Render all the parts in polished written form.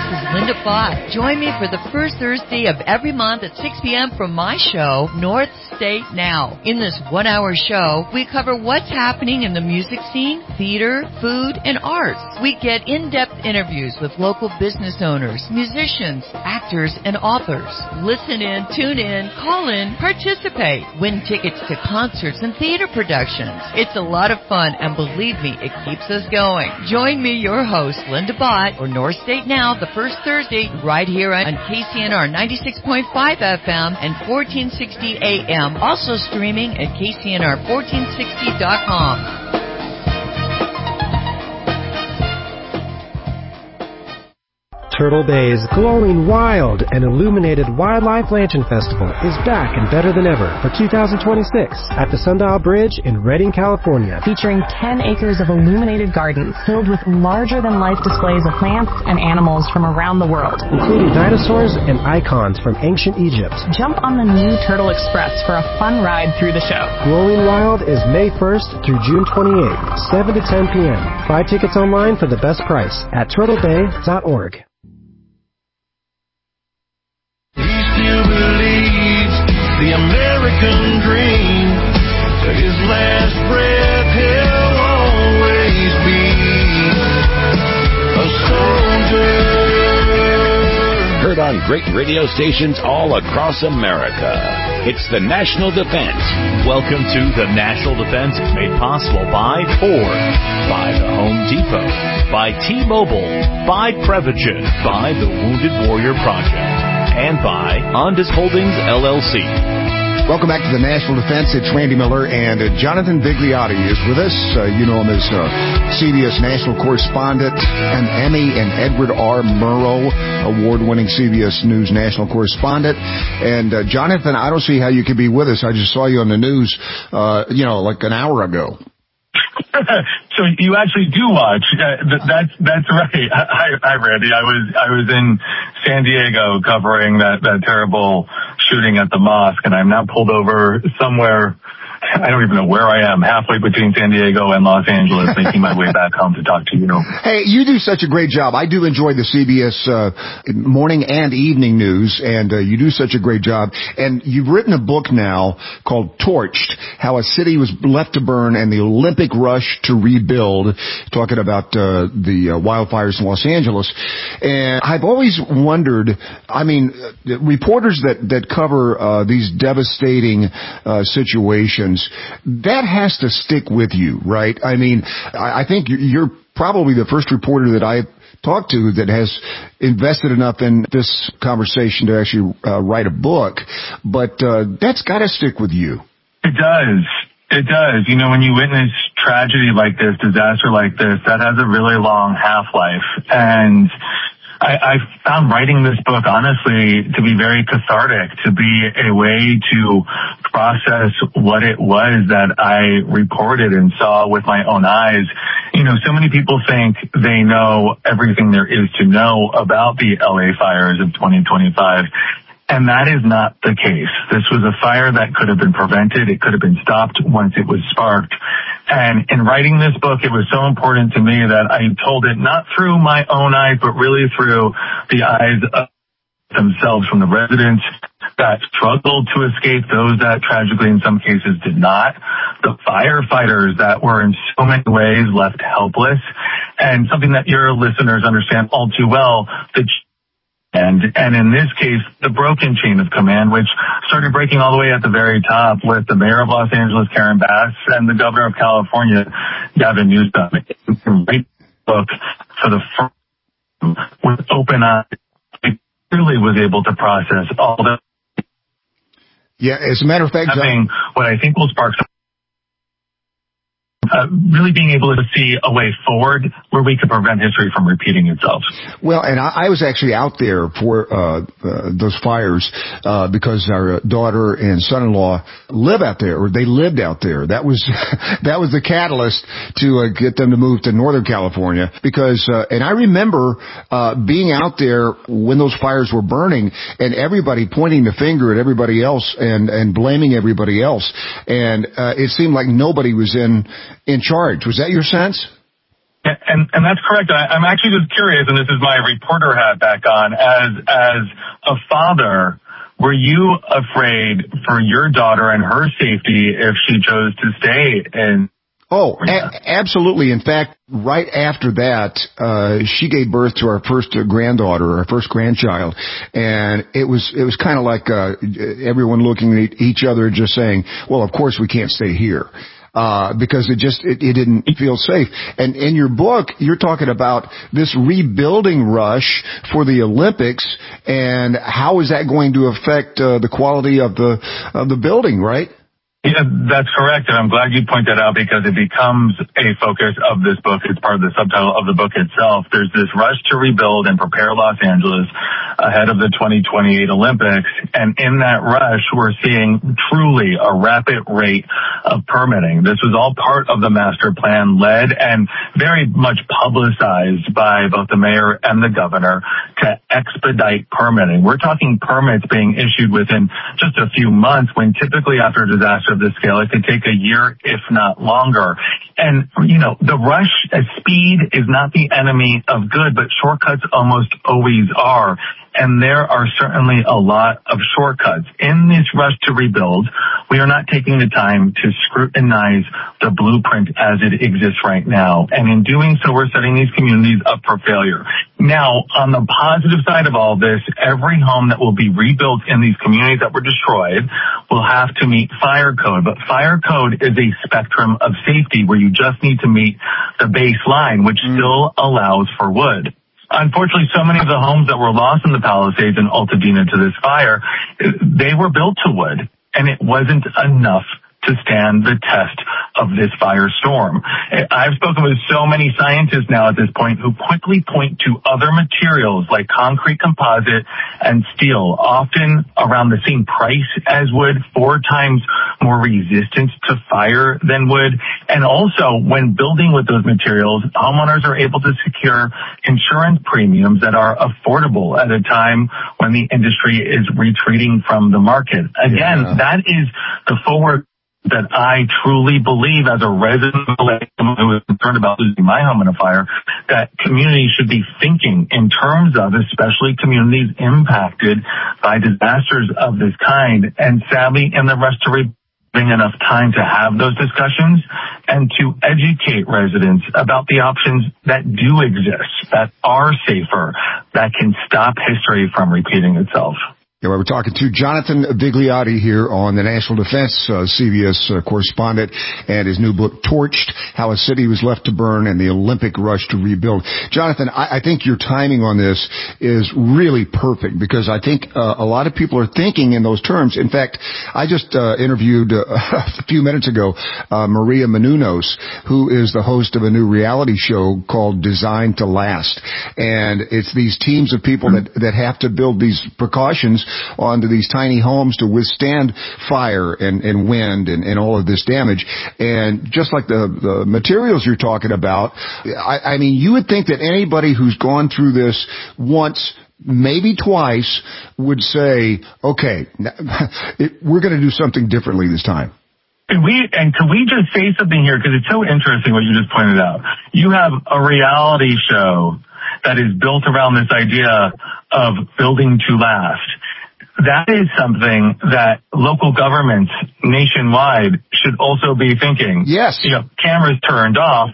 is Linda Bott. Join me for the first Thursday of every month at 6 p.m. from my show, North State Now. In this one-hour show, we cover what's happening in the music scene, theater, food, and arts. We get in-depth interviews with local business owners, musicians, actors, and authors. Listen in, tune in, call in, participate. Win tickets to concerts and theater productions. It's a lot of fun, and believe me, it keeps us going. Join me, your host, Linda Bott, for North State Now, the first Thursday, right here on KCNR 96.5 FM and 1460 AM. Also streaming at KCNR1460.com. Turtle Bay's glowing, wild, and illuminated Wildlife Lantern Festival is back and better than ever for 2026 at the Sundial Bridge in Redding, California. Featuring 10 acres of illuminated gardens filled with larger-than-life displays of plants and animals from around the world, including dinosaurs and icons from ancient Egypt. Jump on the new Turtle Express for a fun ride through the show. Glowing Wild is May 1st through June 28th, 7 to 10 p.m. Buy tickets online for the best price at turtlebay.org. The American dream, to his last breath he'll always be a soldier. Heard on great radio stations all across America. It's the National Defense. Welcome to the National Defense, made possible by Ford, by the Home Depot, by T-Mobile, by Prevagen, by the Wounded Warrior Project, and by Ondas Holdings, LLC. Welcome back to the National Defense. It's Randy Miller, and Jonathan Vigliotti is with us. You know him as CBS National Correspondent, an Emmy and Edward R. Murrow award-winning CBS News National Correspondent. And Jonathan, I don't see how you could be with us. I just saw you on the news, like an hour ago. So you actually do watch. That's right. Hi, Randy. I was in San Diego covering that terrible shooting at the mosque, and I'm now pulled over somewhere. I don't even know where I am, halfway between San Diego and Los Angeles, making my way back home to talk to you. Hey, you do such a great job. I do enjoy the CBS morning and evening news, and you do such a great job. And you've written a book now called Torched, How a City Was Left to Burn and the Olympic Rush to Rebuild, talking about the wildfires in Los Angeles. And I've always wondered, reporters that cover these devastating situations, that has to stick with you, right? I mean, I think you're probably the first reporter that I've talked to that has invested enough in this conversation to actually write a book. But that's got to stick with you. It does. It does. When you witness tragedy like this, disaster like this, that has a really long half-life. And I found writing this book, honestly, to be very cathartic, to be a way to process what it was that I reported and saw with my own eyes. So many people think they know everything there is to know about the LA fires of 2025. And that is not the case. This was a fire that could have been prevented. It could have been stopped once it was sparked. And in writing this book, it was so important to me that I told it not through my own eyes, but really through the eyes of themselves, from the residents that struggled to escape, those that tragically in some cases did not, the firefighters that were in so many ways left helpless, and something that your listeners understand all too well, and in this case, the broken chain of command, which started breaking all the way at the very top with the mayor of Los Angeles, Karen Bass, and the governor of California, Gavin Newsom. Write the book for the first with open eyes. I really was able to process all the. Yeah, as a matter of fact, what I think will spark some. Really being able to see a way forward where we could prevent history from repeating itself. Well, and I was actually out there for those fires because our daughter and son-in-law live out there, or they lived out there. That was the catalyst to get them to move to Northern California. Because and I remember being out there when those fires were burning, and everybody pointing the finger at everybody else and blaming everybody else, and it seemed like nobody was in charge. Was that your sense? And that's correct. I'm actually just curious, and this is my reporter hat back on. As a father, were you afraid for your daughter and her safety if she chose to stay in? Oh, absolutely. In fact, right after that, she gave birth to our first granddaughter, our first grandchild, and it was kind of like everyone looking at each other, just saying, "Well, of course we can't stay here." Because it didn't feel safe. And in your book, you're talking about this rebuilding rush for the Olympics, and how is that going to affect the quality of the building, right? Yeah, that's correct, and I'm glad you pointed that out because it becomes a focus of this book. It's part of the subtitle of the book itself. There's this rush to rebuild and prepare Los Angeles ahead of the 2028 Olympics, and in that rush, we're seeing truly a rapid rate of permitting. This was all part of the master plan led and very much publicized by both the mayor and the governor to expedite permitting. We're talking permits being issued within just a few months when typically after a disaster of this scale, it could take a year, if not longer. And, the rush, speed is not the enemy of good, but shortcuts almost always are. And there are certainly a lot of shortcuts. In this rush to rebuild, we are not taking the time to scrutinize the blueprint as it exists right now. And in doing so, we're setting these communities up for failure. Now, on the positive side of all this, every home that will be rebuilt in these communities that were destroyed will have to meet fire code. But fire code is a spectrum of safety where you just need to meet the baseline, which still allows for wood. Unfortunately, so many of the homes that were lost in the Palisades and Altadena to this fire, they were built to wood, and it wasn't enough to stand the test of this firestorm. I've spoken with so many scientists now at this point who quickly point to other materials like concrete composite and steel, often around the same price as wood, 4 times more resistant to fire than wood. And also, when building with those materials, homeowners are able to secure insurance premiums that are affordable at a time when the industry is retreating from the market. Again, that is the forward that I truly believe as a resident who is concerned about losing my home in a fire, that communities should be thinking in terms of, especially communities impacted by disasters of this kind. And sadly, in the rush to rebuilding, enough time to have those discussions and to educate residents about the options that do exist, that are safer, that can stop history from repeating itself. Yeah, we're talking to Jonathan Vigliotti here on the National Defense CBS correspondent, and his new book, Torched, How a City Was Left to Burn and the Olympic Rush to Rebuild. Jonathan, I think your timing on this is really perfect because I think a lot of people are thinking in those terms. In fact, I just interviewed a few minutes ago Maria Menounos, who is the host of a new reality show called Designed to Last. And it's these teams of people that have to build these precautions onto these tiny homes to withstand fire and wind and all of this damage. And just like the materials you're talking about, I mean, you would think that anybody who's gone through this once, maybe twice, would say, okay, we're going to do something differently this time. Could we just say something here? Because it's so interesting what you just pointed out. You have a reality show that is built around this idea of building to last. That is something that local governments nationwide should also be thinking. Yes. Cameras turned off,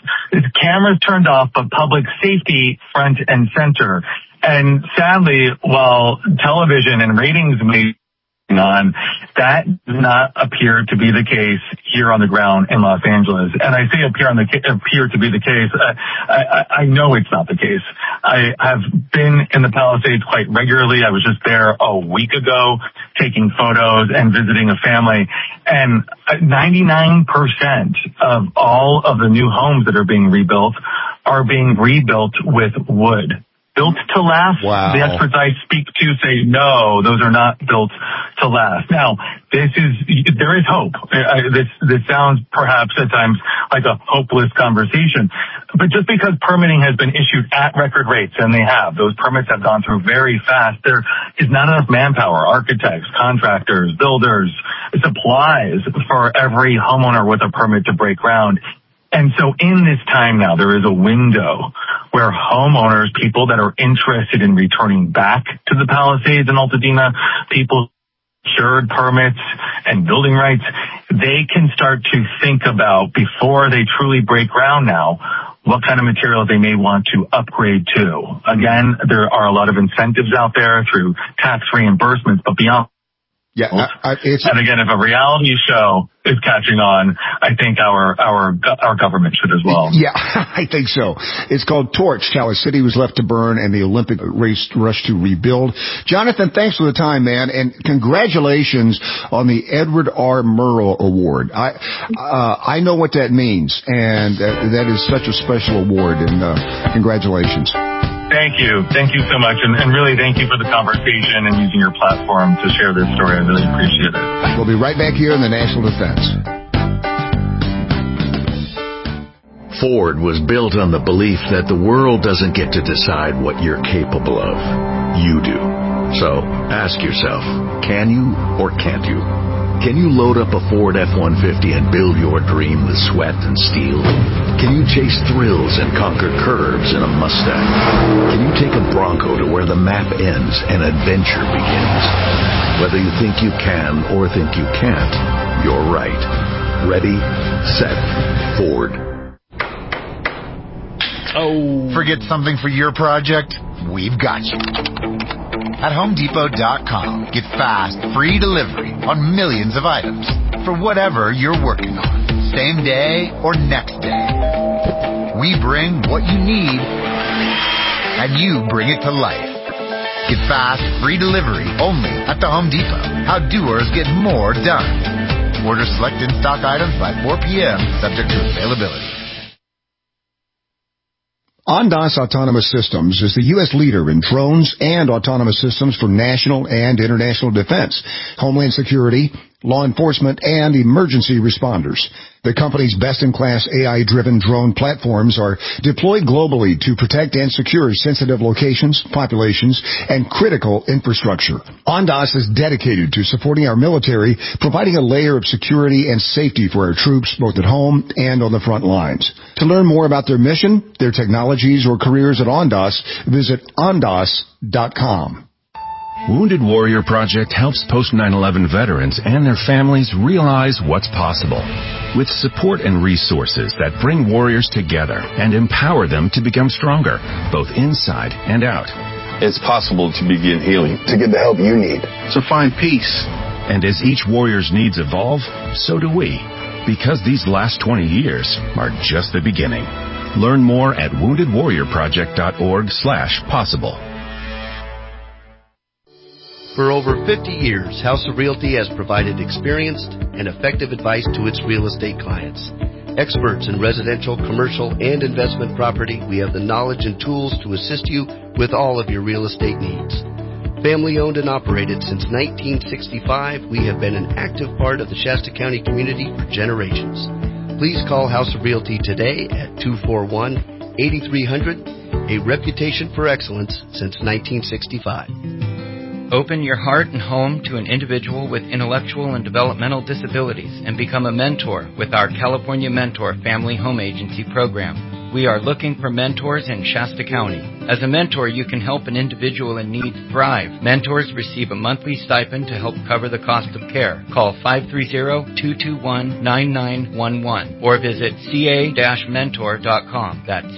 but public safety front and center. And sadly, while television and ratings may on, that does not appear to be the case here on the ground in Los Angeles. And I say appear to be the case. I know it's not the case. I have been in the Palisades quite regularly. I was just there a week ago taking photos and visiting a family. And 99% of all of the new homes that are being rebuilt with wood. Built to last. Wow. The experts I speak to say no, those are not built to last. Now, there is hope. This sounds perhaps at times like a hopeless conversation, but just because permitting has been issued at record rates, and they have, those permits have gone through very fast, there is not enough manpower, architects, contractors, builders, supplies for every homeowner with a permit to break ground. And so in this time now, there is a window where homeowners, people that are interested in returning back to the Palisades in Altadena, people secured permits and building rights, they can start to think about, before they truly break ground now, what kind of materials they may want to upgrade to. Again, there are a lot of incentives out there through tax reimbursements, but beyond. Yeah, and again, if a reality show is catching on, I think our government should as well. Yeah, I think so. It's called Torched, How a City Was Left to Burn and the Olympic Race Rush to Rebuild. Jonathan, thanks for the time, man, and congratulations on the Edward R. Murrow Award. I know what that means, and that is such a special award, and congratulations. Thank you. Thank you so much. And really thank you for the conversation and using your platform to share this story. I really appreciate it. We'll be right back here in the National Defense. Ford was built on the belief that the world doesn't get to decide what you're capable of. You do. So ask yourself, can you or can't you? Can you load up a Ford F-150 and build your dream with sweat and steel? Can you chase thrills and conquer curves in a Mustang? Can you take a Bronco to where the map ends and adventure begins? Whether you think you can or think you can't, you're right. Ready, set, Ford. Oh. Forget something for your project? We've got you. At HomeDepot.com, get fast, free delivery on millions of items for whatever you're working on, same day or next day. We bring what you need, and you bring it to life. Get fast, free delivery only at the Home Depot. How doers get more done. Order select in-stock items by 4 p.m., subject to availability. Ondas Autonomous Systems is the U.S. leader in drones and autonomous systems for national and international defense, homeland security, law enforcement, and emergency responders. The company's best-in-class AI-driven drone platforms are deployed globally to protect and secure sensitive locations, populations, and critical infrastructure. Ondas is dedicated to supporting our military, providing a layer of security and safety for our troops, both at home and on the front lines. To learn more about their mission, their technologies, or careers at Ondas, visit ondas.com. Wounded Warrior Project helps post-9/11 veterans and their families realize what's possible. With support and resources that bring warriors together and empower them to become stronger, both inside and out. It's possible to begin healing, to get the help you need, to find peace. And as each warrior's needs evolve, so do we. Because these last 20 years are just the beginning. Learn more at woundedwarriorproject.org/possible. For over 50 years, House of Realty has provided experienced and effective advice to its real estate clients. Experts in residential, commercial, and investment property, we have the knowledge and tools to assist you with all of your real estate needs. Family owned and operated since 1965, we have been an active part of the Shasta County community for generations. Please call House of Realty today at 241-8300, a reputation for excellence since 1965. Open your heart and home to an individual with intellectual and developmental disabilities and become a mentor with our California Mentor Family Home Agency program. We are looking for mentors in Shasta County. As a mentor, you can help an individual in need thrive. Mentors receive a monthly stipend to help cover the cost of care. Call 530-221-9911 or visit ca-mentor.com. That's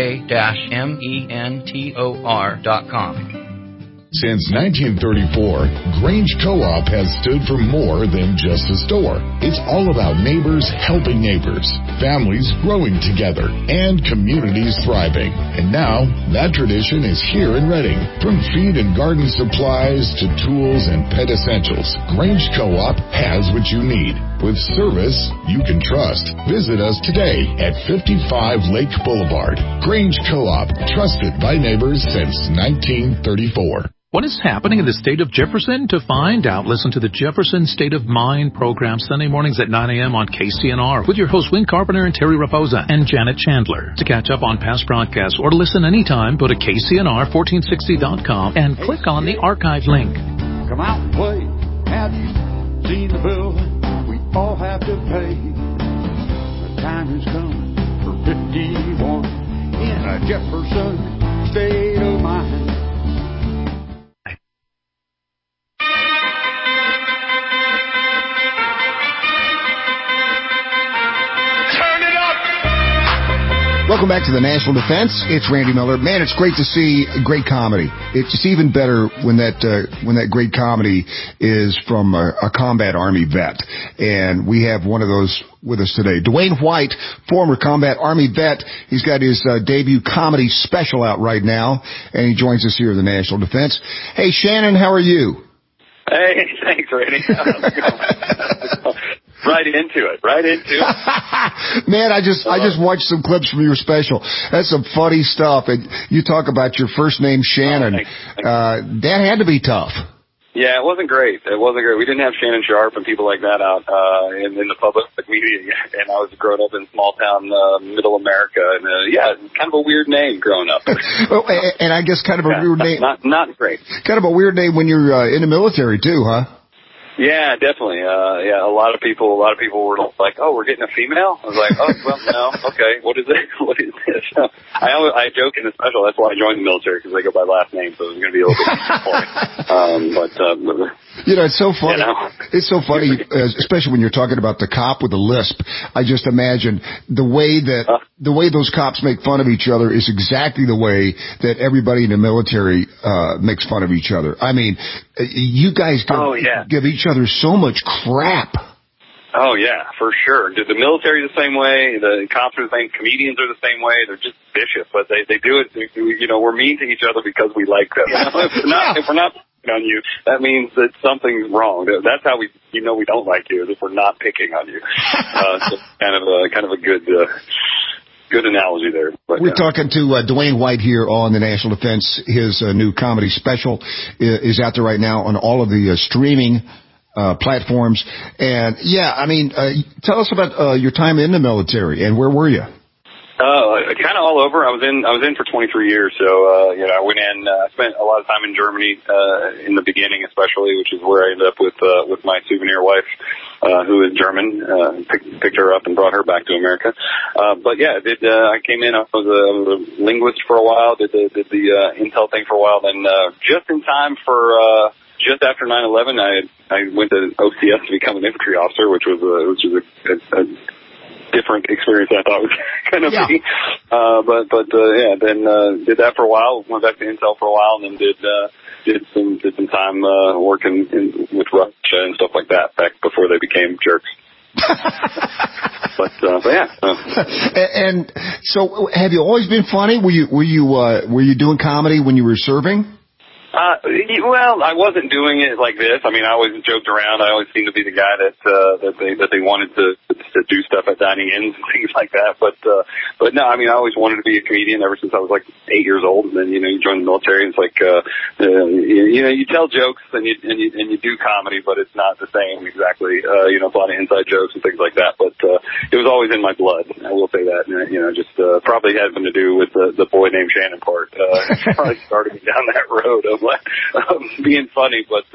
ca-mentor.com. Since 1934, Grange Co-op has stood for more than just a store. It's all about neighbors helping neighbors, families growing together, and communities thriving. And now, that tradition is here in Redding. From feed and garden supplies to tools and pet essentials, Grange Co-op has what you need. With service you can trust. Visit us today at 55 Lake Boulevard. Grange Co-op, trusted by neighbors since 1934. What is happening in the state of Jefferson? To find out, listen to the Jefferson State of Mind program Sunday mornings at 9 a.m. on KCNR with your hosts Win Carpenter and Terry Raposa and Janet Chandler. To catch up on past broadcasts or to listen anytime, go to KCNR1460.com and click on the archive link. Come out and play. Have you seen the bill we all have to pay? The time has come 51 in a Jefferson state of mind. Welcome back to the National Defense. It's Randy Miller. Man, it's great to see great comedy. It's even better when that great comedy is from a combat Army vet. And we have one of those with us today. Dwayne White, former combat Army vet. He's got his debut comedy special out right now, and he joins us here in the National Defense. Hey, Shannon, how are you? Hey, thanks, Randy. How's it going? Right into it. Man, I just watched some clips from your special. That's some funny stuff. And you talk about your first name, Shannon. That had to be tough. Yeah, it wasn't great. We didn't have Shannon Sharp and people like that out in the public media yet. And I was growing up in small town middle America. And kind of a weird name growing up. And I guess kind of a weird name. Not great. Kind of a weird name when you're in the military too, huh? Yeah, definitely. A lot of people were like, "Oh, we're getting a female." I was like, "Oh, well, no, okay. What is it? What is this?" I joke in the special. That's why I joined the military, because they go by last name, so it was going to be a little bit disappointing. It's so funny. It's so funny, especially when you're talking about the cop with a lisp. I just imagine the way those cops make fun of each other is exactly the way that everybody in the military makes fun of each other. I mean, you guys give each other so much crap. Oh, yeah, for sure. The military's the same way. The cops are the same. Comedians are the same way. They're just vicious, but they do it. We're mean to each other because we like them. If we're not on you, that means that something's wrong. That's how we don't like you, is if we're not picking on you. So kind of a good analogy there. But, we're talking to Dwayne White here on the National Defense. His new comedy special is out there right now on all of the streaming platforms. And tell us about your time in the military and where were you? Kind of all over. I was in for 23 years, so I went in. I spent a lot of time in Germany in the beginning, especially, which is where I ended up with my souvenir wife, who is German. Picked her up and brought her back to America. I came in. I was a linguist for a while. Did the intel thing for a while. Then just in time for just after 9/11, I went to OCS to become an infantry officer, which was a different experience than I thought it was going to be. Then did that for a while, went back to Intel for a while, and then did some time working with Russia and stuff like that back before they became jerks. And so have you always been funny? Were you doing comedy when you were serving? Well, I wasn't doing it like this. I mean, I always joked around. I always seemed to be the guy that they wanted to do stuff at dining inns and things like that. But no, I mean, I always wanted to be a comedian ever since I was like 8 years old. And then, you join the military and it's like, you tell jokes and you do comedy, but it's not the same exactly. A lot of inside jokes and things like that. But, it was always in my blood. I will say that, just, probably had something to do with the boy named Shannon part. Probably started me down that road of being funny, but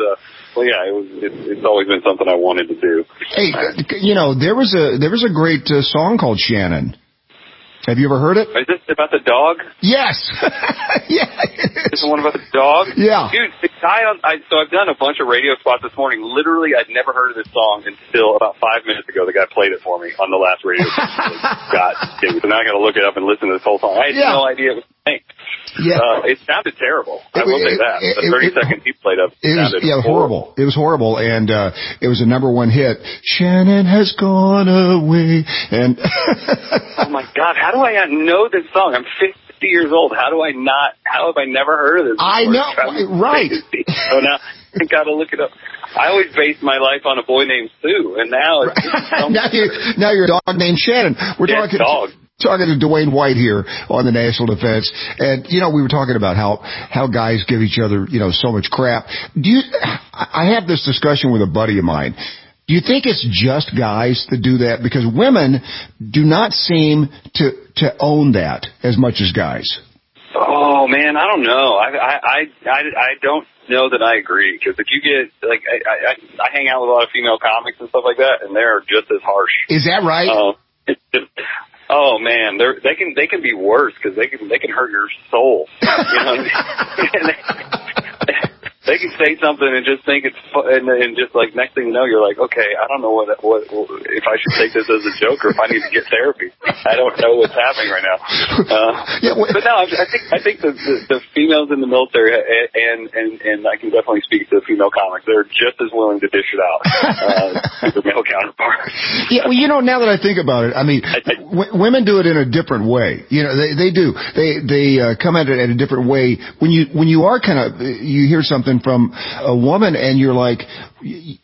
it's always been something I wanted to do. Hey, there was a great song called Shannon. Have you ever heard it? Is this about the dog? Yes. Yeah. Is the one about the dog? Yeah. Dude, the guy so I've done a bunch of radio spots this morning. Literally, I'd never heard of this song until about 5 minutes ago. The guy played it for me on the last radio spot. So now I got to look it up and listen to this whole song. I had no idea it was playing. Yeah. It sounded terrible. I will say that. The 30 seconds he played up sounded horrible. It was horrible, and it was a number one hit. Shannon has gone away, and oh my God, how do I not know this song? I'm 50 years old. How have I never heard of this before? I know, right? So now I got to look it up. I always based my life on a boy named Sue, and now it's now you're a dog named Shannon. We're talking to Dwayne White here on the National Defense. And, we were talking about how guys give each other, so much crap. I had this discussion with a buddy of mine. Do you think it's just guys that do that? Because women do not seem to own that as much as guys. Oh man, I don't know. I don't know that I agree, because if you get I hang out with a lot of female comics and stuff like that, and they're just as harsh. Is that right? Oh man, they can be worse because they can hurt your soul. You know, they can say something and just think it's and just like next thing you know, you're like, okay, I don't know what if I should take this as a joke or if I need to get therapy. I don't know what's happening right now. But no, I think the females in the military and I can definitely speak to the female comics. They're just as willing to dish it out to their male counterparts. Yeah, well, you know, now that I think about it, I mean, women do it in a different way. You know, they do. They come at it in a different way. When you are kind of you hear something from a woman and you're like, do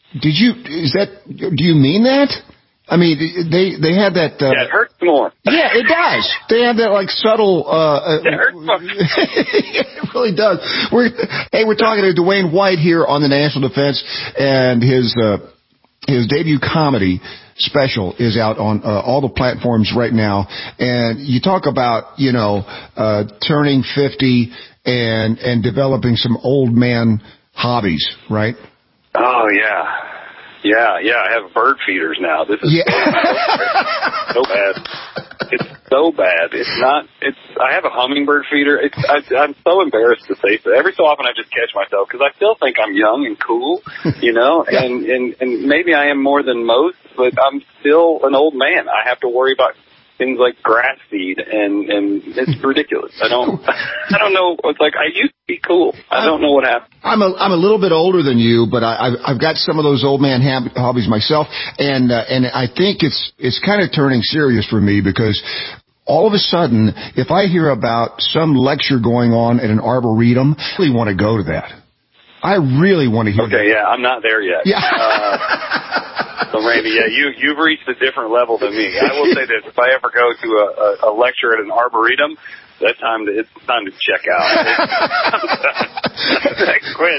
you mean that? I mean, they have that. Yeah, it hurts more. Yeah, it does. They have that like subtle. It hurts more. It really does. We're talking to Dwayne White here on the National Defense, and his debut comedy special is out on all the platforms right now. And you talk about, you know, turning 50 and developing some old man hobbies, right? Oh yeah. Yeah, I have bird feeders now. This is so bad. It's so bad. I have a hummingbird feeder. I'm so embarrassed to say so. Every so often I just catch myself because I still think I'm young and cool, you know, and maybe I am more than most, but I'm still an old man. I have to worry about things like grass seed, and it's ridiculous. I don't know. It's like I used to be cool. I don't know what happened. I'm a little bit older than you, but I've got some of those old man hobbies myself, and I think it's kind of turning serious for me because all of a sudden, if I hear about some lecture going on at an arboretum, I really want to go to that. I really want to hear that. Okay, yeah, I'm not there yet. Yeah. So, Randy, yeah, you've reached a different level than me. I will say this: if I ever go to a lecture at an arboretum, it's time to check out. I quit.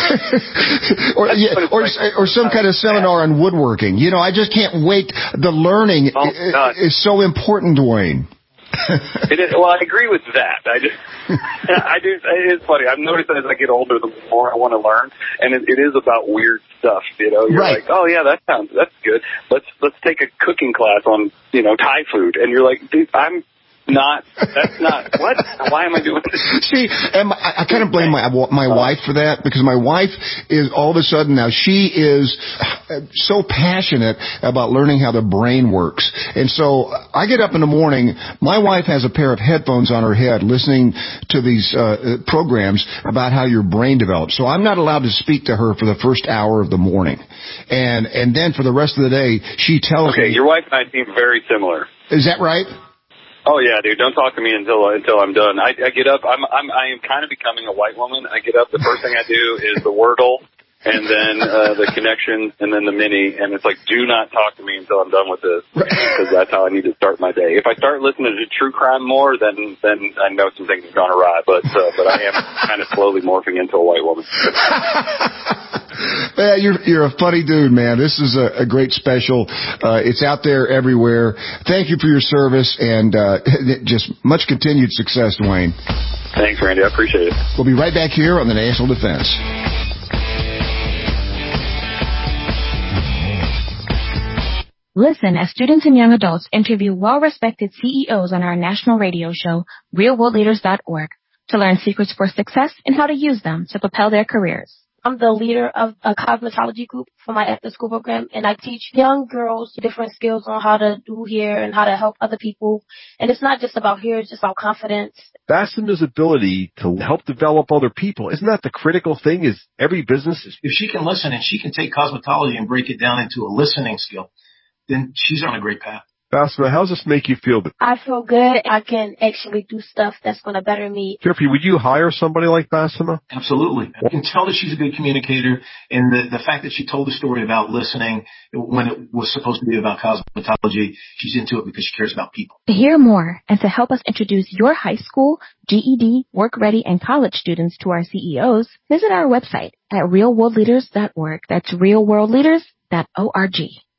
or some kind of seminar on woodworking. You know, I just can't wait. The learning is so important, Dwayne. It is, well, I agree with that. I do. It's funny. I've noticed that as I get older, the more I want to learn, and it is about weird stuff. You know, you're like, oh yeah, that's good. Let's take a cooking class on, you know, Thai food, and you're like, dude, that's not, what? Why am I doing this? See, and I kind of blame my wife for that, because my wife is all of a sudden now, she is so passionate about learning how the brain works. And so I get up in the morning, my wife has a pair of headphones on her head listening to these programs about how your brain develops. So I'm not allowed to speak to her for the first hour of the morning. And then for the rest of the day, she tells me. Okay, your wife and I seem very similar. Is that right? Oh yeah, dude! Don't talk to me until I'm done. I get up. I am kind of becoming a white woman. I get up. The first thing I do is the Wordle, and then the connection, and then the mini. And it's like, do not talk to me until I'm done with this, because that's how I need to start my day. If I start listening to true crime more, then I know some things have gone awry. But I am kind of slowly morphing into a white woman. Man, you're a funny dude, man. This is a great special. It's out there everywhere. Thank you for your service, and just much continued success, Dwayne. Thanks, Randy. I appreciate it. We'll be right back here on the National Defense. Listen as students and young adults interview well-respected CEOs on our national radio show, realworldleaders.org, to learn secrets for success and how to use them to propel their careers. I'm the leader of a cosmetology group for my after-school program, and I teach young girls different skills on how to do hair and how to help other people. And it's not just about hair, it's just about confidence. Bassuma's ability to help develop other people, isn't that the critical thing? Is every business... If she can listen and she can take cosmetology and break it down into a listening skill, then she's on a great path. Bassima, how does this make you feel? I feel good. I can actually do stuff that's going to better me. Jeffrey, would you hire somebody like Bassima? Absolutely. I can tell that she's a good communicator, and the fact that she told the story about listening when it was supposed to be about cosmetology, she's into it because she cares about people. To hear more and to help us introduce your high school, GED, work-ready, and college students to our CEOs, visit our website at realworldleaders.org. That's realworldleaders.org.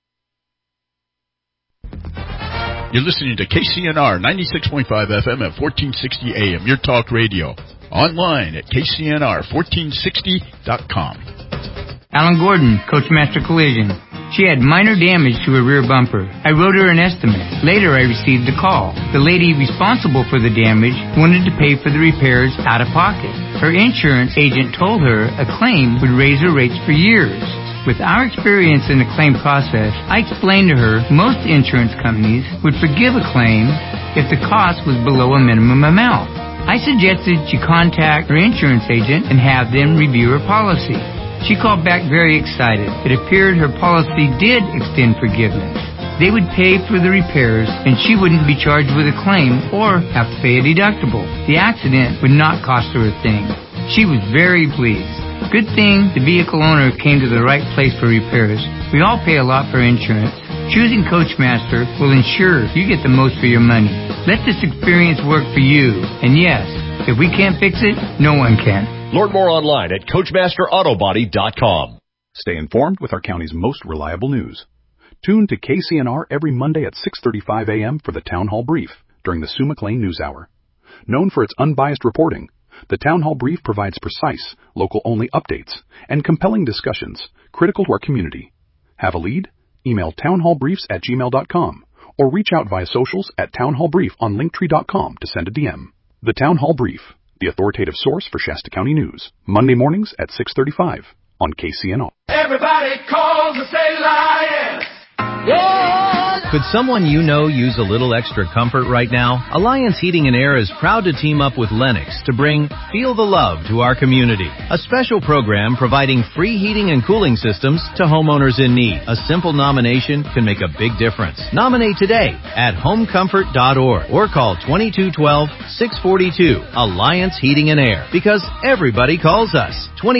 You're listening to KCNR 96.5 FM at 1460 AM, your talk radio. Online at KCNR1460.com. Alan Gordon, Coachmaster Collision. She had minor damage to her rear bumper. I wrote her an estimate. Later, I received a call. The lady responsible for the damage wanted to pay for the repairs out of pocket. Her insurance agent told her a claim would raise her rates for years. With our experience in the claim process, I explained to her most insurance companies would forgive a claim if the cost was below a minimum amount. I suggested she contact her insurance agent and have them review her policy. She called back very excited. It appeared her policy did extend forgiveness. They would pay for the repairs, and she wouldn't be charged with a claim or have to pay a deductible. The accident would not cost her a thing. She was very pleased. Good thing the vehicle owner came to the right place for repairs. We all pay a lot for insurance. Choosing Coachmaster will ensure you get the most for your money. Let this experience work for you. And yes, if we can't fix it, no one can. Learn more online at CoachmasterAutobody.com. Stay informed with our county's most reliable news. Tune to KCNR every Monday at 6:35 a.m. for the Town Hall Brief during the Sue McLean News Hour. Known for its unbiased reporting, the Town Hall Brief provides precise, local-only updates and compelling discussions critical to our community. Have a lead? Email townhallbriefs@gmail.com or reach out via socials at townhallbrief on linktree.com to send a DM. The Town Hall Brief, the authoritative source for Shasta County news, Monday mornings at 6:35 on KCNR. Everybody calls and say lion. Could someone you know use a little extra comfort right now? Alliance Heating and Air is proud to team up with Lennox to bring Feel the Love to our community. A special program providing free heating and cooling systems to homeowners in need. A simple nomination can make a big difference. Nominate today at homecomfort.org or call 2212-642 Alliance Heating and Air, because everybody calls us.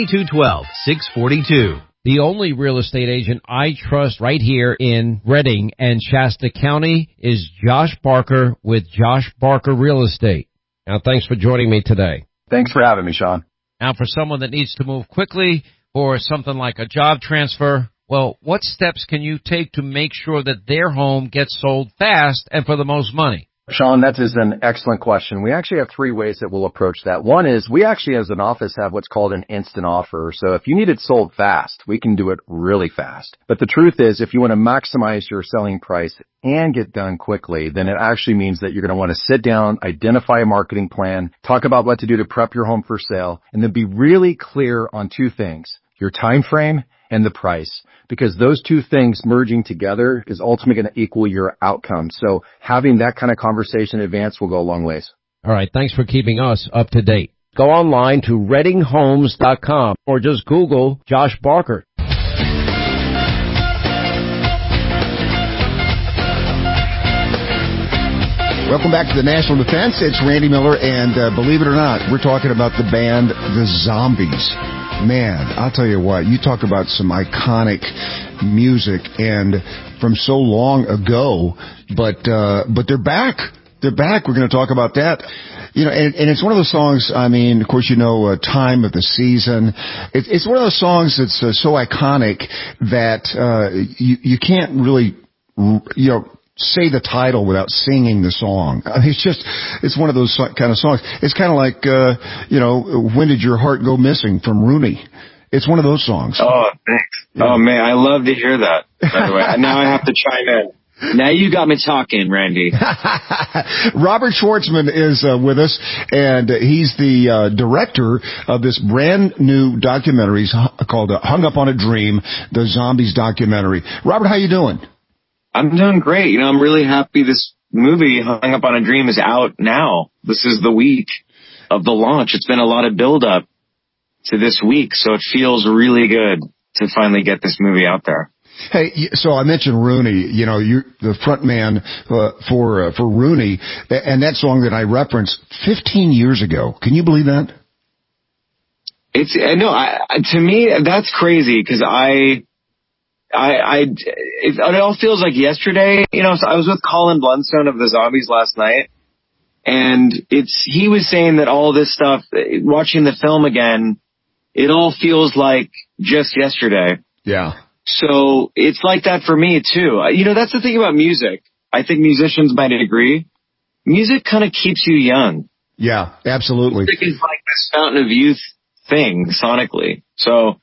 2212-642. The only real estate agent I trust right here in Redding and Shasta County is Josh Barker with Josh Barker Real Estate. Now, thanks for joining me today. Thanks for having me, Sean. Now, for someone that needs to move quickly or something like a job transfer, well, what steps can you take to make sure that their home gets sold fast and for the most money? Sean, that is an excellent question. We actually have three ways that we'll approach that. One is we actually as an office have what's called an instant offer. So if you need it sold fast, we can do it really fast. But the truth is, if you want to maximize your selling price and get done quickly, then it actually means that you're going to want to sit down, identify a marketing plan, talk about what to do to prep your home for sale, and then be really clear on two things: your time frame and the price, because those two things merging together is ultimately going to equal your outcome. So having that kind of conversation in advance will go a long ways. All right. Thanks for keeping us up to date. Go online to reddinghomes.com or just Google Josh Barker. Welcome back to the National Defense. It's Randy Miller, and believe it or not, we're talking about the band The Zombies. Man, I'll tell you what, you talk about some iconic music and from so long ago, but they're back. They're back. We're going to talk about that. You know, and it's one of those songs, I mean, of course, you know, Time of the Season. It's one of those songs that's so iconic that you can't really, you know, say the title without singing the song. I mean, it's one of those kind of songs. It's kind of like, you know, When Did Your Heart Go Missing from Rooney. It's one of those songs. Oh, thanks. Yeah. Oh, man, I love to hear that, by the way. Now I have to chime in. Now you got me talking, Randy. Robert Schwartzman is with us, and he's the director of this brand new documentary called Hung Up on a Dream, the Zombies documentary. Robert, how you doing? I'm doing great. You know, I'm really happy this movie, Hung Up on a Dream, is out now. This is the week of the launch. It's been a lot of build-up to this week, so it feels really good to finally get this movie out there. Hey, so I mentioned Rooney. You know, you're the front man for Rooney, and that song that I referenced 15 years ago. Can you believe that? To me, that's crazy, because it all feels like yesterday. You know, so I was with Colin Blunstone of the Zombies last night, and he was saying that all this stuff, watching the film again, it all feels like just yesterday. Yeah. So it's like that for me too. You know, that's the thing about music. I think musicians might agree. Music kind of keeps you young. Yeah, absolutely. Music is like this fountain of youth thing sonically. So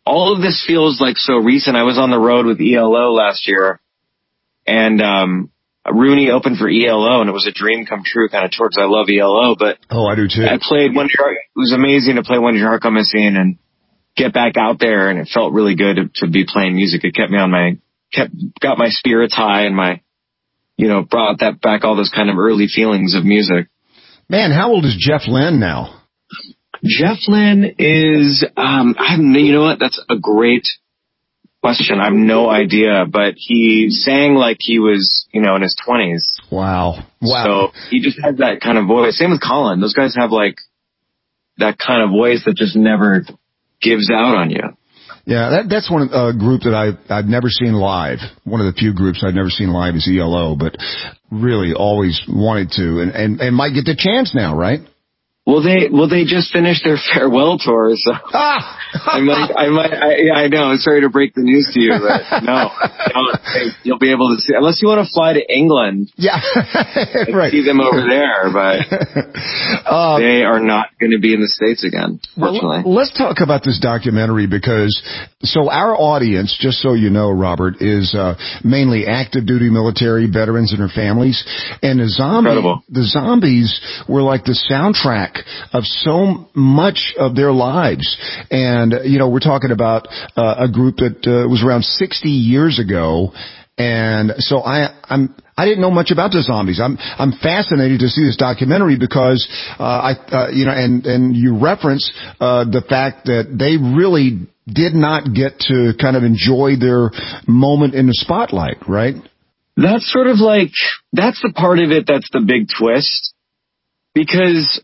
all of this feels like so recent. I was on the road with ELO last year, and Rooney opened for ELO, and it was a dream come true kind of tour because I love ELO. But I do too. I played When Your Heart. It was amazing to play When Your Heart Go Missing and get back out there, and it felt really good to be playing music. It kept me on got my spirits high and brought that back, all those kind of early feelings of music. Man, how old is Jeff Lynne now? Jeff Lynne is, you know what? That's a great question. I have no idea, but he sang like he was, in his 20s. Wow. So he just has that kind of voice. Same with Colin. Those guys have like that kind of voice that just never gives out on you. Yeah, that's one group that I've never seen live. One of the few groups I've never seen live is ELO, but really always wanted to and might get the chance now, right? Well, they just finished their farewell tour, so I know. I'm sorry to break the news to you, but no, you'll be able to see, unless you want to fly to England. Yeah, right. See them over there, but they are not going to be in the States again, fortunately. Well, let's talk about this documentary because, our audience, just so you know, Robert, is mainly active duty military veterans and their families, and the zombies were like the soundtrack of so much of their lives. And, we're talking about a group that was around 60 years ago. And so I didn't know much about the zombies. I'm fascinated to see this documentary because, and you reference, the fact that they really did not get to kind of enjoy their moment in the spotlight, right? That's sort of like, that's the part of it that's the big twist. Because,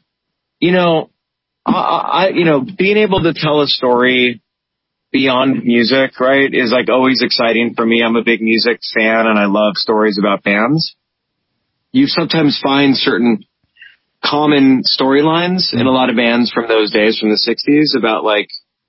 being able to tell a story beyond music, right, is like always exciting for me. I'm a big music fan and I love stories about bands. You sometimes find certain common storylines in a lot of bands from those days, from the 60s, about like,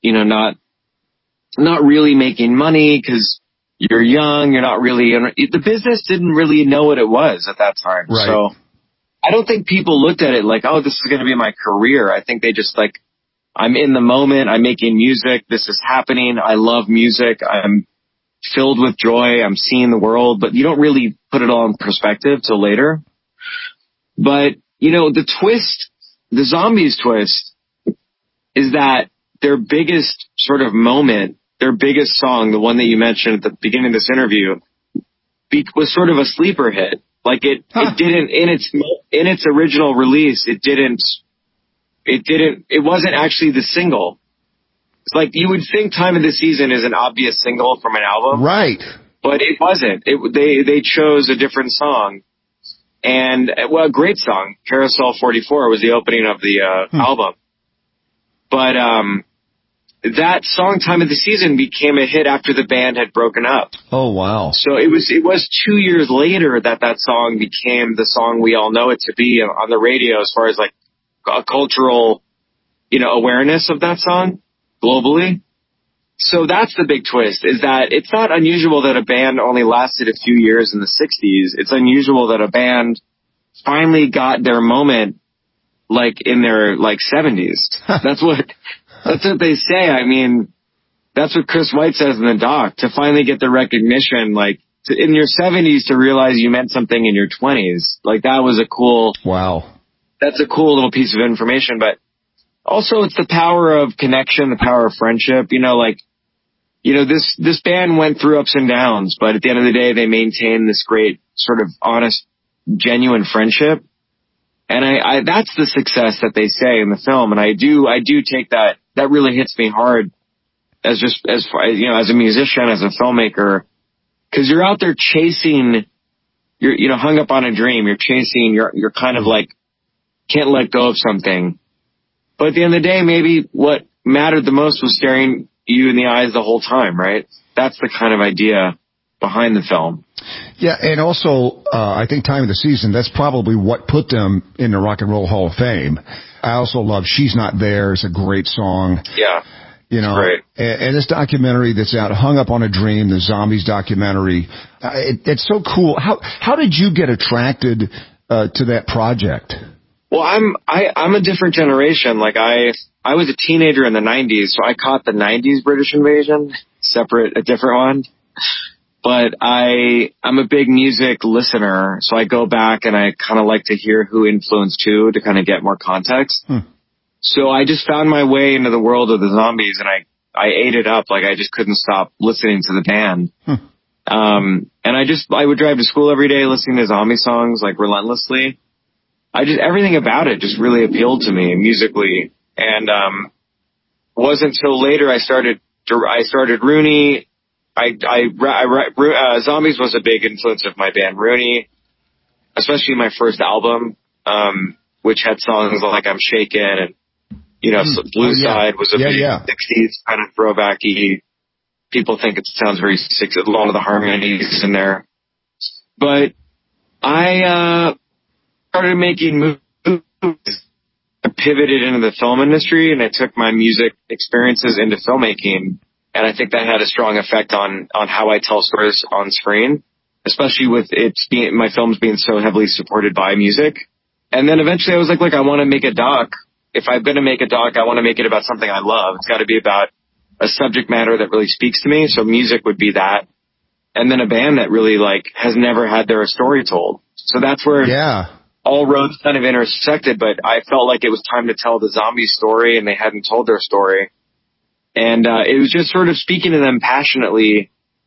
not really making money because you're young, you're not really, the business didn't really know what it was at that time. Right. So I don't think people looked at it like, oh, this is going to be my career. I think they just like, I'm in the moment. I'm making music. This is happening. I love music. I'm filled with joy. I'm seeing the world, but you don't really put it all in perspective till later. But, the twist, the zombies twist is that their biggest sort of moment, their biggest song, the one that you mentioned at the beginning of this interview, was sort of a sleeper hit. Like it didn't, in its original release, it wasn't actually the single. It's like you would think Time of the Season is an obvious single from an album. Right. But it wasn't. They chose a different song. And, a great song. Carousel 44 was the opening of the album. But, that song, Time of the Season, became a hit after the band had broken up. Oh, wow. So it was 2 years later that song became the song we all know it to be on the radio, as far as like a cultural, awareness of that song globally. So that's the big twist, is that it's not unusual that a band only lasted a few years in the 60s. It's unusual that a band finally got their moment like in their like 70s. That's what they say. I mean, that's what Chris White says in the doc, to finally get the recognition, like in your 70s to realize you meant something in your 20s. Like that was that's a cool little piece of information. But also it's the power of connection, the power of friendship. This band went through ups and downs, but at the end of the day, they maintained this great sort of honest, genuine friendship. And I that's the success that they say in the film. And I do take that really hits me hard as a musician, as a filmmaker, because you're out there chasing, you're hung up on a dream. You're chasing, you're kind of like, can't let go of something. But at the end of the day, maybe what mattered the most was staring you in the eyes the whole time, right? That's the kind of idea behind the film. Yeah, and also, I think Time of the Season, that's probably what put them in the Rock and Roll Hall of Fame. I also love She's Not There. It's a great song. Yeah. Great. And this documentary that's out, Hung Up on a Dream, the Zombies documentary, it's so cool. How did you get attracted to that project? Well, I'm a different generation. Like I was a teenager in the 90s, so I caught the 90s British invasion, a different one. But I'm a big music listener, so I go back and I kind of like to hear who influenced who to kind of get more context. So I just found my way into the world of the Zombies, and I ate it up. Like, I just couldn't stop listening to the band. And I would drive to school every day listening to zombie songs, like, relentlessly. Everything about it just really appealed to me musically. And, wasn't until later I started Rooney. Zombies was a big influence of my band Rooney, especially my first album, which had songs like I'm Shakin' and, Blue Side was a big 60s kind of throwbacky. People think it sounds very 60s, a lot of the harmonies in there. But I started making movies. I pivoted into the film industry, and I took my music experiences into filmmaking. And I think that had a strong effect on how I tell stories on screen, especially with my films being so heavily supported by music. And then eventually I was like, look, I want to make a doc. If I'm going to make a doc, I want to make it about something I love. It's got to be about a subject matter that really speaks to me. So music would be that. And then a band that really has never had their story told. So that's where all roads kind of intersected. But I felt like it was time to tell the zombie story, and they hadn't told their story. And it was just sort of speaking to them passionately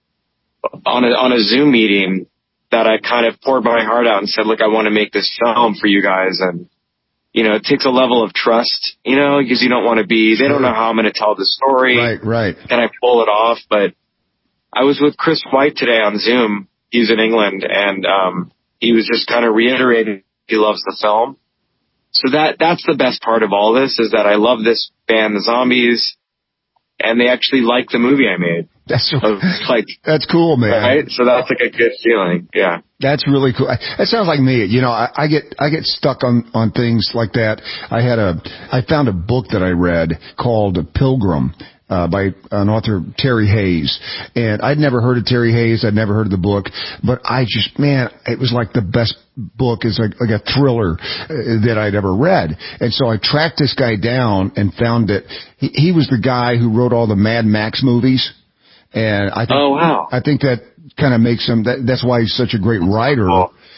on a Zoom meeting that I kind of poured my heart out and said, look, I want to make this film for you guys. And, it takes a level of trust, because you don't want to they don't know how I'm going to tell the story. Right. Can I pull it off? But I was with Chris White today on Zoom. He's in England, and he was just kind of reiterating he loves the film. So that's the best part of all this, is that I love this band, the Zombies, and they actually like the movie I made. That's cool, man. Right? So that's a good feeling. Yeah. That's really cool. That sounds like me. I get stuck on things like that. I found a book that I read called Pilgrim, by an author, Terry Hayes. And I'd never heard of Terry Hayes. I'd never heard of the book, but it was like the best book. It's like a thriller that I'd ever read. And so I tracked this guy down and found that he was the guy who wrote all the Mad Max movies. And I think that kind of makes him, that's why he's such a great writer.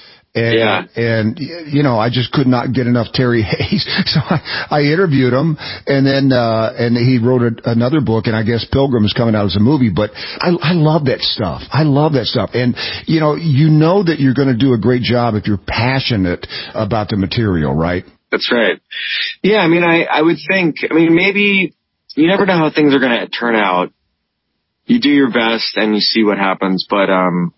And I just could not get enough Terry Hayes. So I interviewed him, and then, and he wrote another book, and I guess Pilgrim is coming out as a movie, but I love that stuff. I love that stuff. And, that you're going to do a great job if you're passionate about the material, right? That's right. Yeah. I mean, I would think, maybe you never know how things are going to turn out. You do your best and you see what happens, but,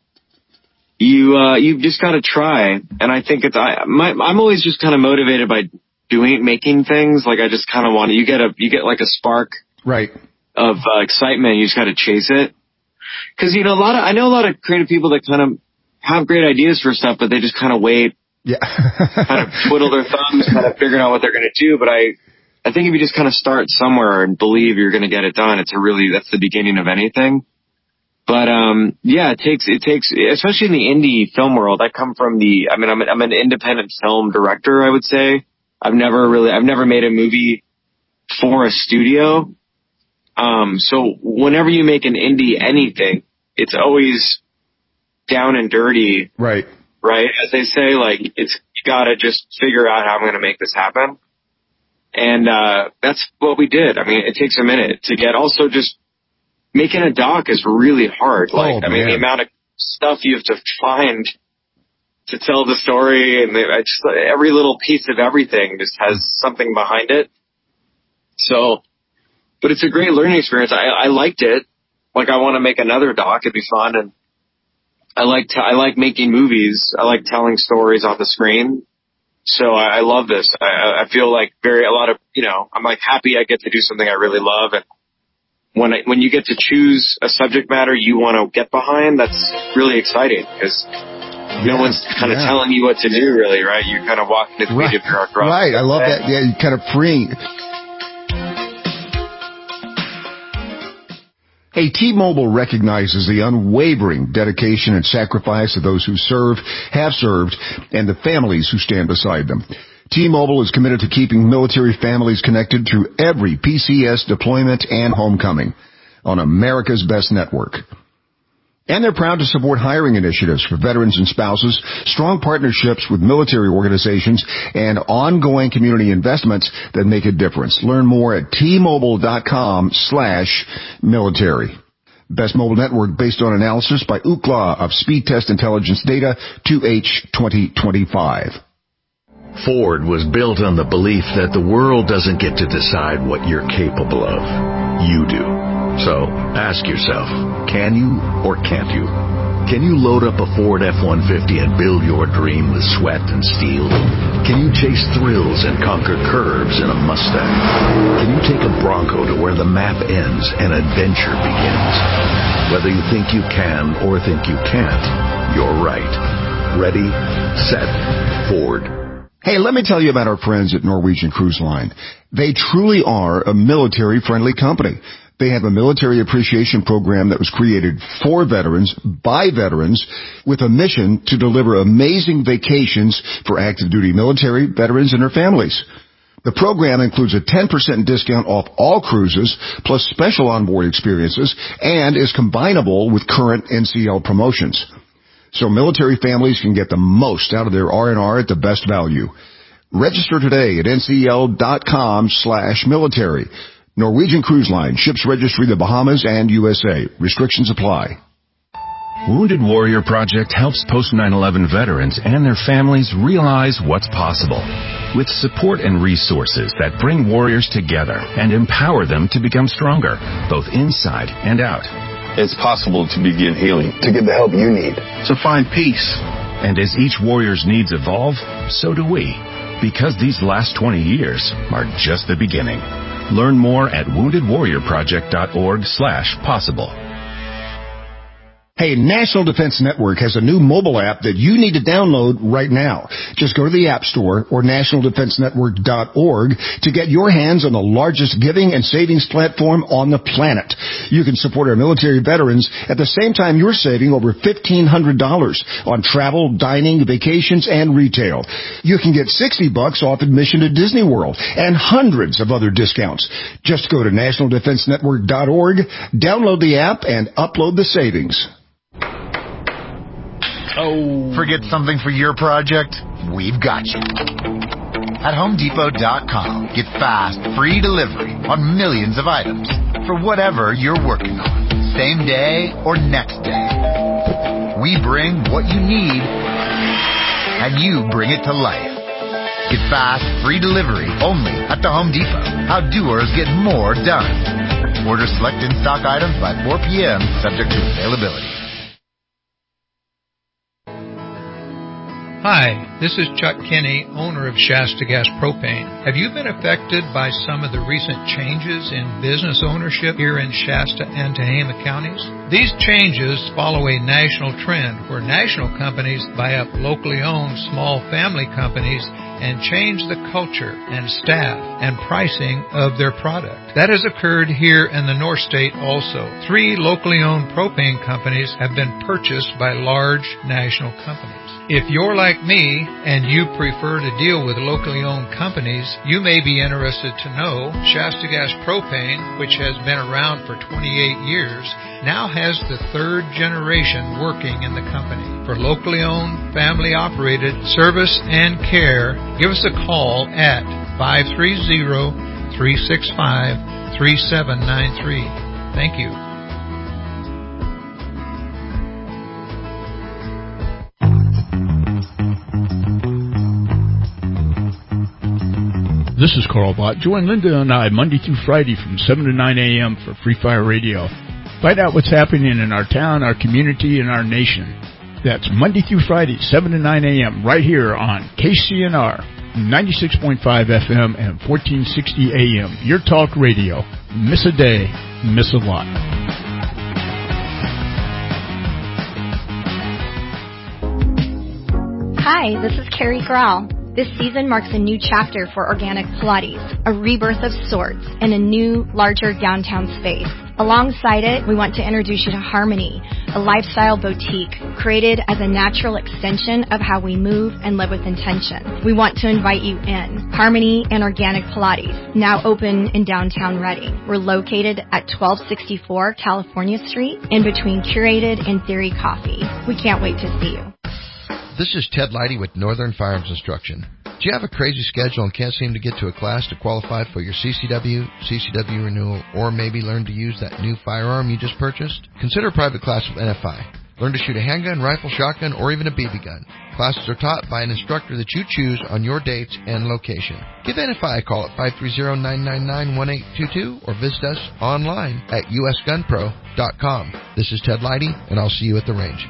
you've just got to try. And I think I'm always just kind of motivated by making things. Like, I just kind of want to, you get like a spark. Right. Of excitement. You just got to chase it. Cause I know a lot of creative people that kind of have great ideas for stuff, but they just kind of wait. Yeah. Kind of twiddle their thumbs, kind of figuring out what they're going to do. But I think if you just kind of start somewhere and believe you're going to get it done, that's the beginning of anything. But, it takes, especially in the indie film world. I come from I'm an independent film director, I would say. I've never made a movie for a studio. So whenever you make an indie anything, it's always down and dirty. Right. Right. As they say, you gotta just figure out how I'm going to make this happen. And, that's what we did. It takes a minute to get. Also, just making a doc is really hard. The amount of stuff you have to find to tell the story, and every little piece of everything just has something behind it. So, but it's a great learning experience. I liked it. I want to make another doc. It'd be fun. And I like making movies. I like telling stories on the screen. So I love this. I feel like I'm happy I get to do something I really love. And when you get to choose a subject matter you want to get behind, that's really exciting, because no one's kind of telling you what to do, really, right? You're kind of walking the beat of your own. Right. I love that. Yeah, you're kind of freeing. Hey, T-Mobile recognizes the unwavering dedication and sacrifice of those who serve, have served, and the families who stand beside them. T-Mobile is committed to keeping military families connected through every PCS deployment and homecoming on America's best network. And they're proud to support hiring initiatives for veterans and spouses, strong partnerships with military organizations, and ongoing community investments that make a difference. Learn more at T-Mobile.com/military. Best mobile network based on analysis by Ookla of Speed Test Intelligence Data 2H 2025. Ford was built on the belief that the world doesn't get to decide what you're capable of. You do. So, ask yourself, can you or can't you? Can you load up a Ford F-150 and build your dream with sweat and steel? Can you chase thrills and conquer curves in a Mustang? Can you take a Bronco to where the map ends and adventure begins? Whether you think you can or think you can't, you're right. Ready, set, Ford. Hey, let me tell you about our friends at Norwegian Cruise Line. They truly are a military-friendly company. They have a military appreciation program that was created for veterans, by veterans, with a mission to deliver amazing vacations for active duty military, veterans, and their families. The program includes a 10% discount off all cruises, plus special onboard experiences, and is combinable with current NCL promotions. So military families can get the most out of their R&R at the best value. Register today at ncl.com/military. Norwegian Cruise Line, ships registry the Bahamas and USA. Restrictions apply. Wounded Warrior Project helps post-9/11 veterans and their families realize what's possible. With support and resources that bring warriors together and empower them to become stronger, both inside and out. It's possible to begin healing, to get the help you need, to find peace. And as each warrior's needs evolve, so do we. Because these last 20 years are just the beginning. Learn more at woundedwarriorproject.org/possible. Hey, National Defense Network has a new mobile app that you need to download right now. Just go to the App Store or nationaldefensenetwork.org to get your hands on the largest giving and savings platform on the planet. You can support our military veterans at the same time you're saving over $1,500 on travel, dining, vacations, and retail. You can get $60 off admission to Disney World and hundreds of other discounts. Just go to nationaldefensenetwork.org, download the app, and upload the savings. Oh. Forget something for your project? We've got you. At HomeDepot.com, get fast, free delivery on millions of items for whatever you're working on, same day or next day. We bring what you need, and you bring it to life. Get fast, free delivery only at the Home Depot. How doers get more done. Order select in-stock items by 4 p.m., subject to availability. Hi, this is Chuck Kinney, owner of Shasta Gas Propane. Have you been affected by some of the recent changes in business ownership here in Shasta and Tehama counties? These changes follow a national trend where national companies buy up locally owned small family companies and change the culture and staff and pricing of their product. That has occurred here in the North State also. 3 locally owned propane companies have been purchased by large national companies. If you're like me and you prefer to deal with locally owned companies, you may be interested to know Shasta Gas Propane, which has been around for 28 years, now has the 3rd generation working in the company. For locally owned, family operated service and care, give us a call at 530-365-3793. Thank you. This is Carl Bott. Join Linda and I Monday through Friday from 7 to 9 a.m. for Free Fire Radio. Find out what's happening in our town, our community, and our nation. That's Monday through Friday, 7 to 9 a.m. right here on KCNR, 96.5 FM and 1460 AM. Your talk radio. Miss a day, miss a lot. Hi, this is Carrie Grau. This season marks a new chapter for Organic Pilates, a rebirth of sorts in a new, larger downtown space. Alongside it, we want to introduce you to Harmony, a lifestyle boutique created as a natural extension of how we move and live with intention. We want to invite you in. Harmony and Organic Pilates, now open in downtown Reading. We're located at 1264 California Street, in between Curated and Theory Coffee. We can't wait to see you. This is Ted Leidy with Northern Firearms Instruction. Do you have a crazy schedule and can't seem to get to a class to qualify for your CCW renewal, or maybe learn to use that new firearm you just purchased? Consider a private class with NFI. Learn to shoot a handgun, rifle, shotgun, or even a BB gun. Classes are taught by an instructor that you choose on your dates and location. Give NFI a call at 530-999-1822 or visit us online at usgunpro.com. This is Ted Leidy, and I'll see you at the range.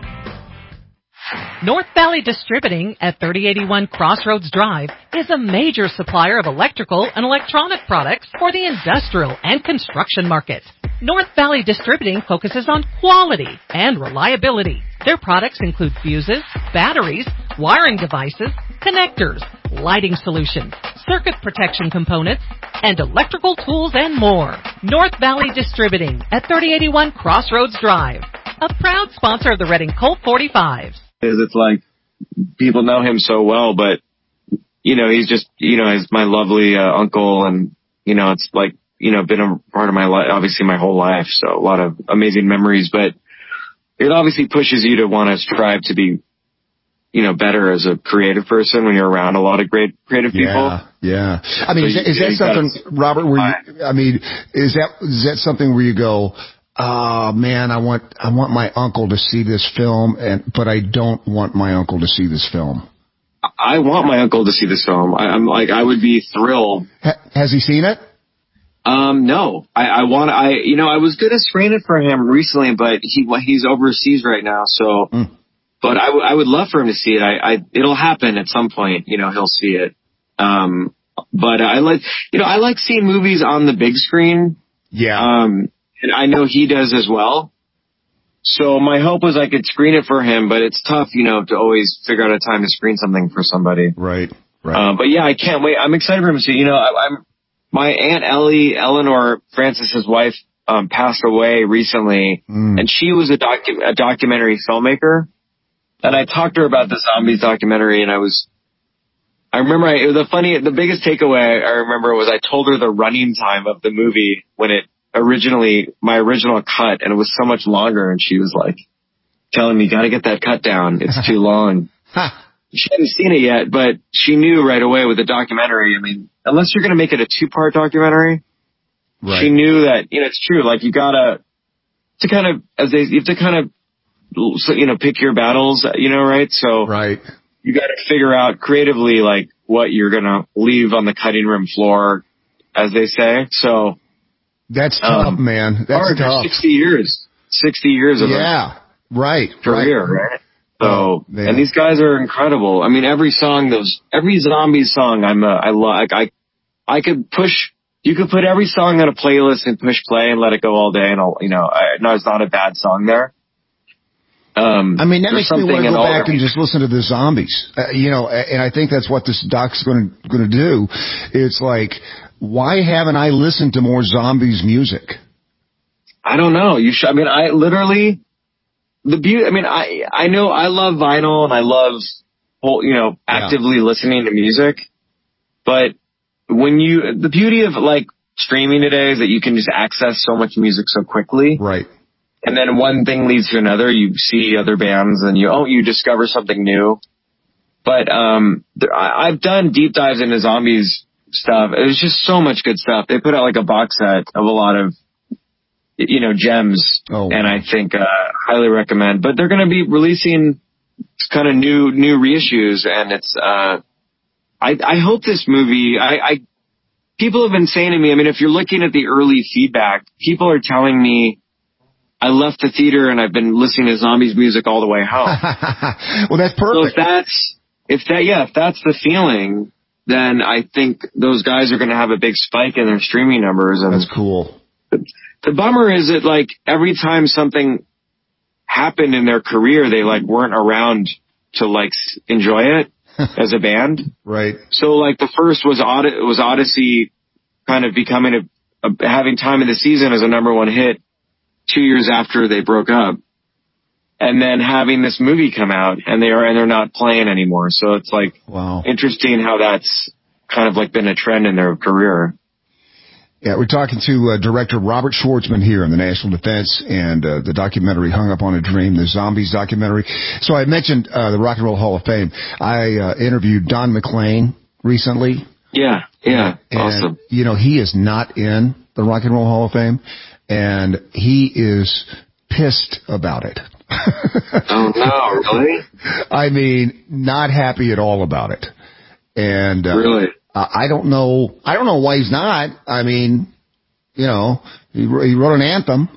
North Valley Distributing at 3081 Crossroads Drive is a major supplier of electrical and electronic products for the industrial and construction markets. North Valley Distributing focuses on quality and reliability. Their products include fuses, batteries, wiring devices, connectors, lighting solutions, circuit protection components, and electrical tools and more. North Valley Distributing at 3081 Crossroads Drive, a proud sponsor of the Reading Colt 45s. It's like people know him so well, but he's just he's my lovely uncle, and it's like been a part of my life, obviously my whole life, so a lot of amazing memories. But it obviously pushes you to want to strive to be better as a creative person when you're around a lot of great creative people. Yeah. I mean, so is that something, Robert? Is that something where you go, oh man, I want my uncle to see this film, but I don't want my uncle to see this film? I want my uncle to see this film. I would be thrilled. Has he seen it? No. I was gonna screen it for him recently, but he's overseas right now, so. But I would love for him to see it. It'll happen at some point. He'll see it. But I like seeing movies on the big screen. Yeah. And I know he does as well. So my hope was I could screen it for him, but it's tough, to always figure out a time to screen something for somebody. Right. But yeah, I can't wait. I'm excited for him to see. My Aunt Eleanor Francis's wife, passed away recently, and she was a documentary filmmaker. And I talked to her about the Zombies documentary, and the biggest takeaway I remember was I told her the running time of the movie when my original cut, and it was so much longer, and she was like telling me, gotta get that cut down. It's too long. She hadn't seen it yet, but she knew right away with the documentary. I mean, unless you're going to make it a 2-part documentary, right. She knew that, it's true. Like you have to kind of, pick your battles, right? So right. You got to figure out creatively, like what you're going to leave on the cutting room floor, as they say. So that's tough, man. That's tough. 60 years of right. career, right? So, and these guys are incredible. I mean, every Zombies song, I could push. You could put every song on a playlist and push play and let it go all day, and it's not a bad song there. That makes me want to go back and just listen to the Zombies. And I think that's what this doc's going to do. It's like, why haven't I listened to more Zombies music? I don't know. You should. I literally. The beauty, I know I love vinyl and I love, actively listening to music, but the beauty of like streaming today is that you can just access so much music so quickly. Right. And then one thing leads to another. You see other bands and you discover something new. But, I've done deep dives into Zombies stuff. It was just so much good stuff. They put out like a box set of a lot of, gems. Oh, wow. And I think, highly recommend, but they're going to be releasing kind of new reissues. And it's, I hope this movie, people have been saying to me, if you're looking at the early feedback, people are telling me I left the theater and I've been listening to Zombies music all the way home. Well, that's perfect. So if that's the feeling, then I think those guys are going to have a big spike in their streaming numbers. And that's cool. The bummer is that like every time something happened in their career, they like weren't around to like enjoy it as a band. Right. So like the first was Odyssey kind of becoming having Time of the Season as a number one hit 2 years after they broke up, and then having this movie come out, and they're not playing anymore. So it's like, wow, interesting how that's kind of like been a trend in their career. Yeah, we're talking to director Robert Schwartzman here on the National Defense and the documentary Hung Up on a Dream, the Zombies documentary. So I mentioned the Rock and Roll Hall of Fame. I interviewed Don McLean recently. Yeah, and, awesome. You know, he is not in the Rock and Roll Hall of Fame, and he is pissed about it. Oh, no, really? I mean, not happy at all about it. And really? I don't know why he's not. I mean, you know, he wrote an anthem.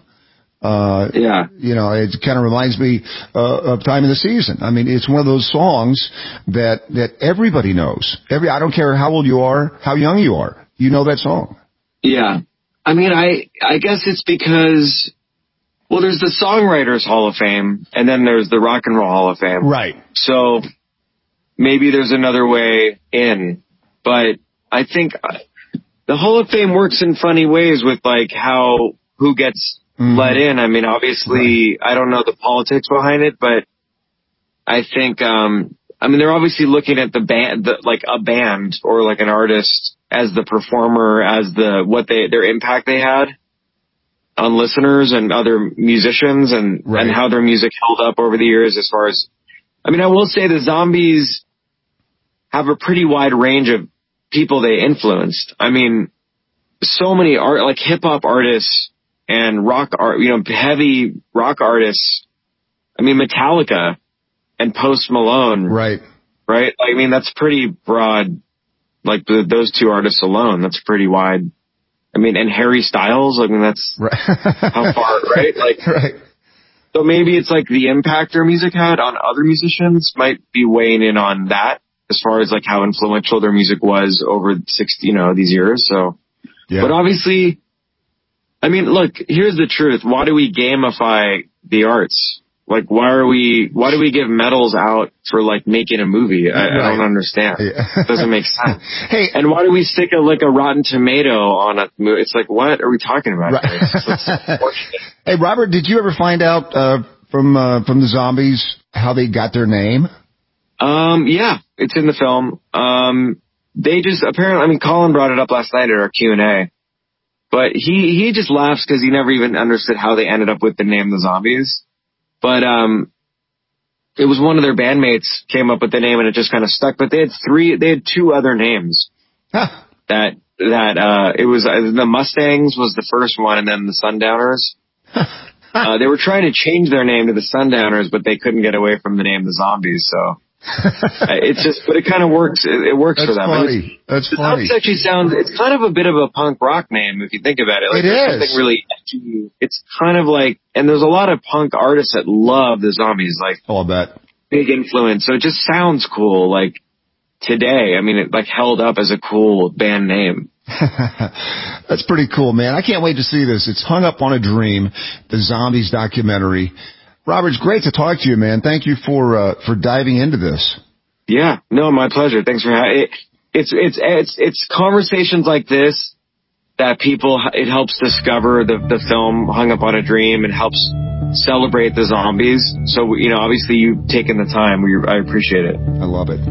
Yeah. You know, it kind of reminds me of Time of the Season. I mean, it's one of those songs that everybody knows. I don't care how old you are, how young you are. You know that song. Yeah. I mean, I guess it's because, well, there's the Songwriters Hall of Fame, and then there's the Rock and Roll Hall of Fame. Right. So maybe there's another way in. But I think the Hall of Fame works in funny ways with like who gets let in. I mean, obviously, I don't know the politics behind it, but I think, I mean, they're obviously looking at the band, like a band or like an artist as the performer, as their impact they had on listeners and other musicians and how their music held up over the years as far as, I mean, I will say the Zombies have a pretty wide range of people they influenced. I mean, so many like hip hop artists and rock art, you know, heavy rock artists. I mean, Metallica and Post Malone. Right. I mean, that's pretty broad. Like those two artists alone, that's pretty wide. I mean, and Harry Styles. I mean, that's how far, right? Like, right. So maybe it's like the impact their music had on other musicians might be weighing in on that, as far as like how influential their music was over these years. So, yeah. But obviously, I mean, look, here's the truth. Why do we gamify the arts? Like, why do we give medals out for like making a movie? I don't understand. Yeah. It doesn't make sense. Hey, and why do we stick a Rotten Tomato on a movie? It's like, what are we talking about? Right. Hey, Robert, did you ever find out from the Zombies how they got their name? Yeah, it's in the film. They just apparently, I mean, Colin brought it up last night at our Q&A, but he just laughs because he never even understood how they ended up with the name The Zombies. But, it was one of their bandmates came up with the name and it just kind of stuck, but they had two other names. Huh. That it was, the Mustangs was the first one and then the Sundowners. They were trying to change their name to the Sundowners, but they couldn't get away from the name The Zombies, so. It's just, but it kind of works. It works for them. Funny. That's funny. It actually sounds, it's kind of a bit of a punk rock name if you think about it. Like, it is. Something really edgy. It's kind of like, and there's a lot of punk artists that love the Zombies, like. Oh, I bet. Big influence. So it just sounds cool, like today. I mean, it like held up as a cool band name. That's pretty cool, man. I can't wait to see this. It's Hung Up on a Dream, the Zombies documentary. Robert, it's great to talk to you, man. Thank you for diving into this. Yeah, no, my pleasure. Thanks for having it. It's conversations like this that it helps discover the film Hung Up on a Dream and helps celebrate the Zombies. So, you know, obviously you've taken the time. I appreciate it. I love it.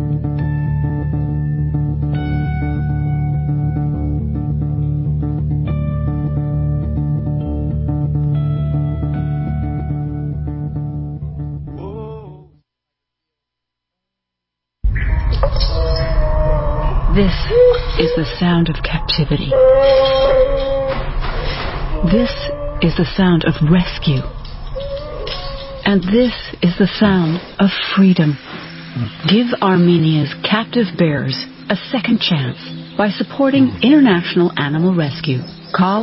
This is the sound of captivity. This is the sound of rescue. And this is the sound of freedom. Give Armenia's captive bears a second chance by supporting International Animal Rescue. Call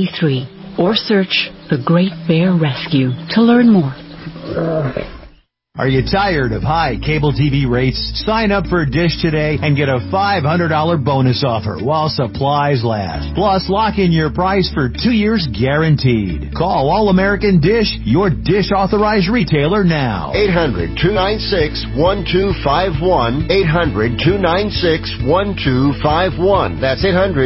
508-826-1083 or search The Great Bear Rescue to learn more. Are you tired of high cable TV rates? Sign up for Dish today and get a $500 bonus offer while supplies last. Plus, lock in your price for 2 years guaranteed. Call All American Dish, your Dish authorized retailer now. 800-296-1251. 800-296-1251. That's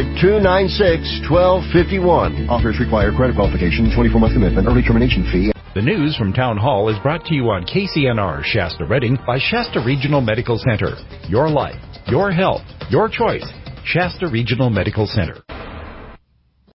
800-296-1251. Offers require credit qualification, 24-month commitment, early termination fee. The news from Town Hall is brought to you on KCNR Shasta Redding by Shasta Regional Medical Center. Your life, your health, your choice. Shasta Regional Medical Center.